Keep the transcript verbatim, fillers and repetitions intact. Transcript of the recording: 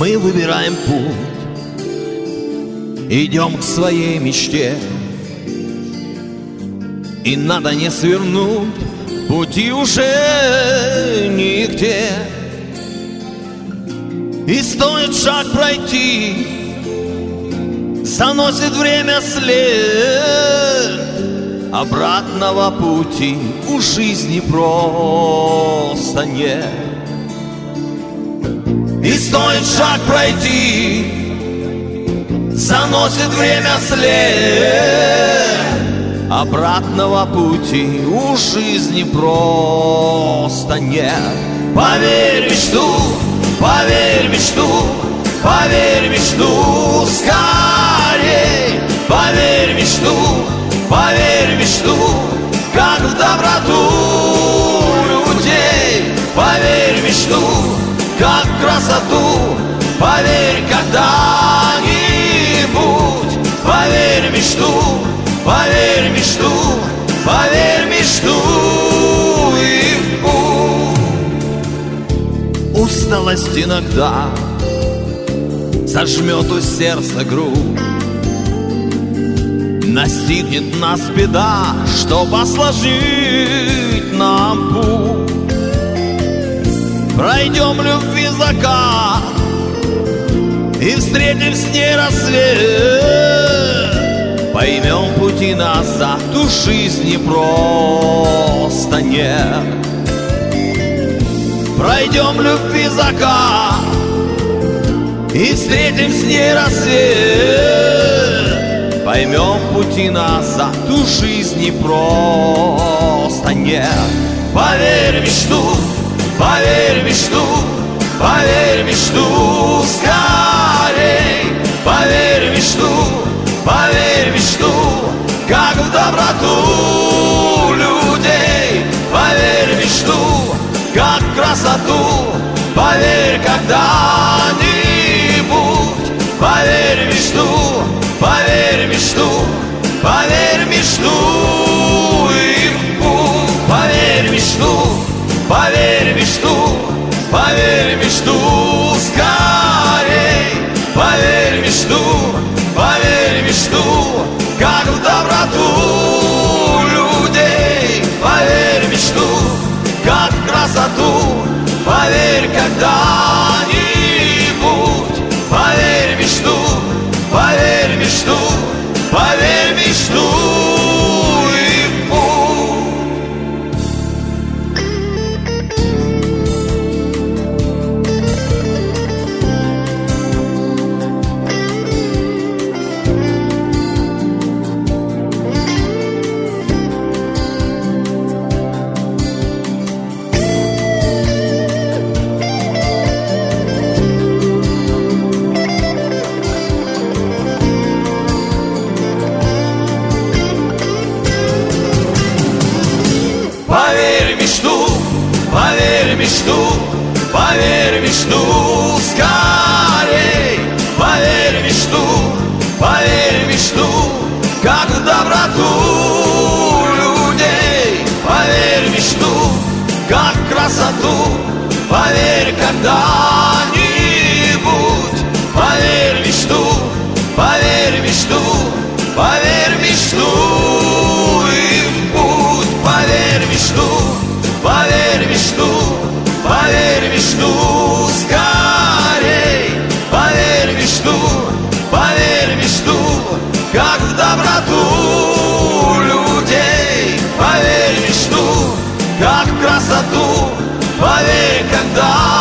мы выбираем путь, идем к своей мечте. И надо не свернуть, пути уже нигде. И стоит шаг пройти, заносит время след. Обратного пути у жизни просто нет. И стоит шаг пройти, заносит время след. Обратного пути у жизни просто нет. Поверь в мечту, поверь в мечту, поверь в мечту скорей. Поверь в мечту, поверь в мечту, как в доброту людей. Поверь в мечту, как в красоту, поверь когда-нибудь. Поверь в мечту, поверь в мечту, поверь в мечту и в путь. Усталость иногда зажмет у сердца грудь, настигнет нас беда, чтоб осложнить нам путь. Пройдем любви закат и встретим с ней рассвет. Поймем пути назад, у жизни просто нет. Пройдем любви закат и встретим с ней рассвет. Поймем пути назад, у жизни просто нет. Поверь в мечту, поверь в мечту, поверь в мечту скорей. Поверь в мечту, поверь в мечту, как в доброту людей. Поверь в мечту, как в красоту, поверь когда-нибудь. Поверь в мечту, поверь в мечту, поверь в мечту и в путь. Поверь в мечту, поверь в мечту, поверь в мечту скорей. Поверь в мечту, поверь в мечту, как в доброту людей. Поверь в мечту, как в красоту, поверь когда-нибудь. Поверь в мечту, поверь в мечту, поверь в мечту и в путь. Поверь в мечту, поверь в мечту, поверь в мечту скорей. Поверь в мечту, поверь в мечту, как в доброту людей. Поверь в мечту, как в красоту, поверь когда-нибудь. Поверь в мечту, поверь в мечту, поверь в мечту и в путь. Поверь в мечту, поверь в мечту, поверь в мечту скорей. Поверь в мечту, поверь в мечту, как в доброту людей. Поверь в мечту, как в красоту, поверь когда